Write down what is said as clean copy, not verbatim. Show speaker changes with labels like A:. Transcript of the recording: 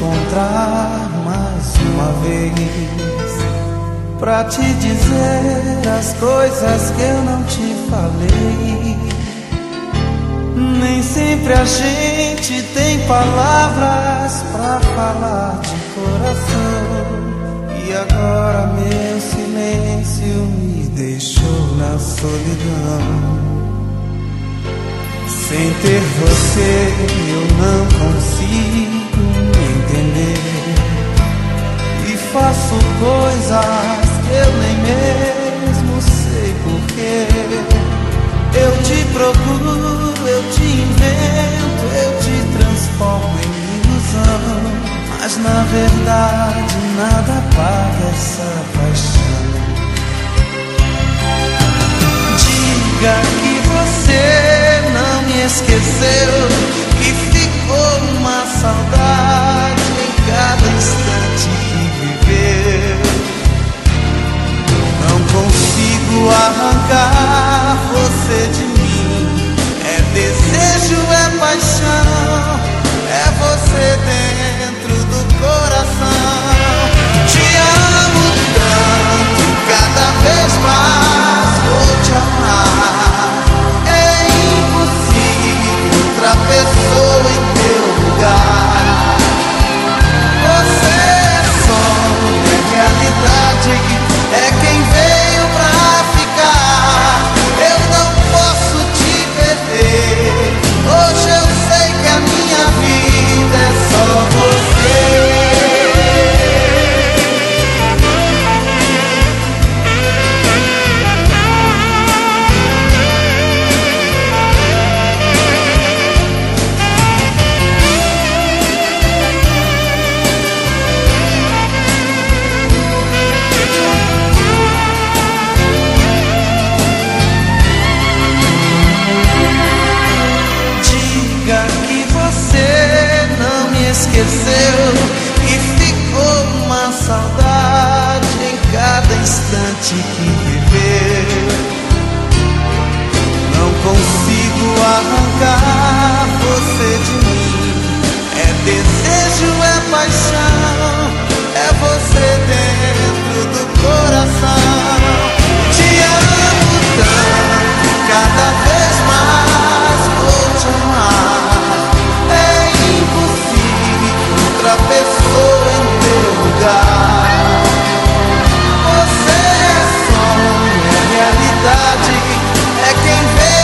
A: encontrar mais uma vez, pra te dizer as coisas que eu não te falei. Nem sempre a gente tem palavras pra falar de coração, e agora meu silêncio me deixou na solidão. Sem ter você eu não consigo me entender, e faço coisas que eu nem mesmo sei porquê. Eu te procuro, eu te invento, eu te transformo em ilusão, mas na verdade nada apaga essa paixão. Diga que você não me esqueceu, que ficou uma saudade em cada instante que viveu. Não consigo arrancar você de mim, é desejo, é paixão, é você dentro do coração. Te amo tanto, cada vez mais vou te amar. É impossível outra pessoa em teu lugar. Você é sonho, é realidade, é quem veio pra ficar. Eu não posso te perder, hoje eu sei que a minha vida é só você. Esqueceu e ficou uma saudade em cada instante que viveu. Não consigo arrancar você de mim, é desejo, é paixão, é você dentro do coração. Te amo tanto, cada vez mais vou te amar. Outra pessoa em teu lugar. Você é sonho, é realidade, é quem vê.